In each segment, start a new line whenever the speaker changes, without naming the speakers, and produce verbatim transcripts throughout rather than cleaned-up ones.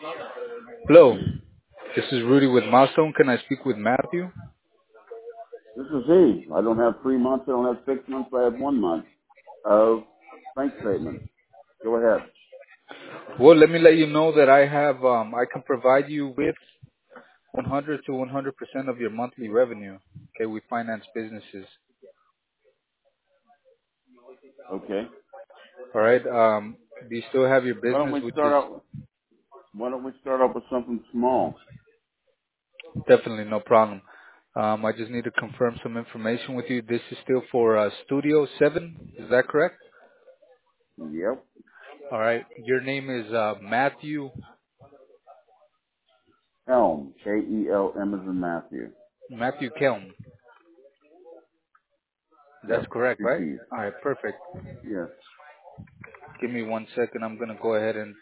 Hello, this is Rudy with Milestone. Can I speak with Matthew?
This is he. I don't have three months. I don't have six months. I have one month of bank statement. Go ahead.
Well, let me let you know that I have, um, I can provide you with one hundred to one hundred percent of your monthly revenue. Okay, we finance businesses.
Okay.
All right. Um, do you still have your
Why don't
business,
we
which
start
is
out? Why don't we start out with something small?
definitely no problem. Um, I just need to confirm some information with you. This is still for uh, Studio Seven. Is that correct?
Yep.
All right. Your name is uh, Matthew
Elm. K E L M as in Matthew.
Matthew Kelm. That's
Yep.
correct,
Two
right?
T's.
All right. Perfect.
Yes.
Give me one second. I'm gonna go ahead and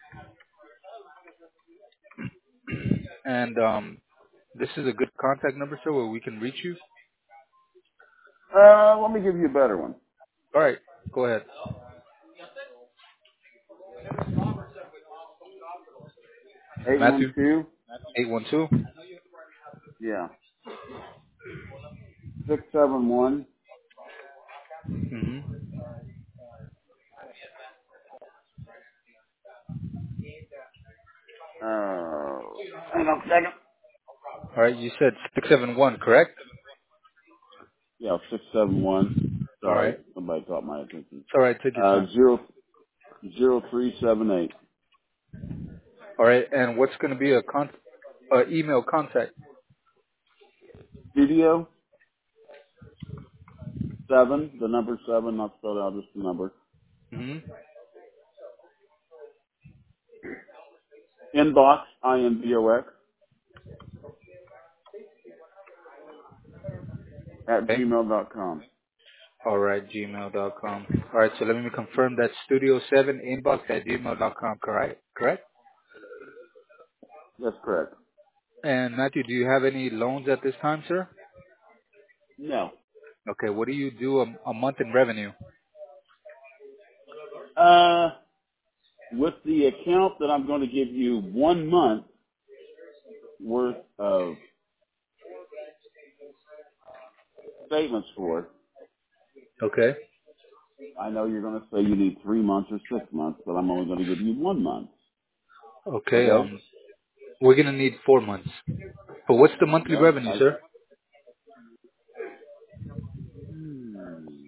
and um, this is a good contact number, sir, where we can reach you.
Uh, let me give you a better one.
All right, go ahead.
Eight one
Matthew,
two.
eight one two.
Yeah. Six seven one.
Mm-hmm.
Uh, hang on a second.
All right, you said six seven one, correct?
Yeah, six seven one.
All
Sorry,
right.
somebody caught my attention.
It's all right. Take your
Uh,
time.
zero zero three seven eight.
All right, and what's going to be a con- uh, email contact?
Studio seven, the number seven, not spelled out, just the number.
Mm-hmm.
Inbox, I N B O X, at
Okay.
gmail dot com.
All right, gmail dot com. All right, so let me confirm that studio seven inbox at gmail dot com, correct? Correct.
That's correct.
And Matthew, do you have any loans at this time, sir?
No.
Okay, what do you do a, a month in revenue?
Uh, with the account that I'm going to give you one month worth of statements for,
Okay.
I know you're going to say you need three months or six months, but I'm only going to give you one month.
Okay.
Okay?
Um, we're gonna need four months. But what's the monthly
Well,
revenue,
I,
sir?
hmm.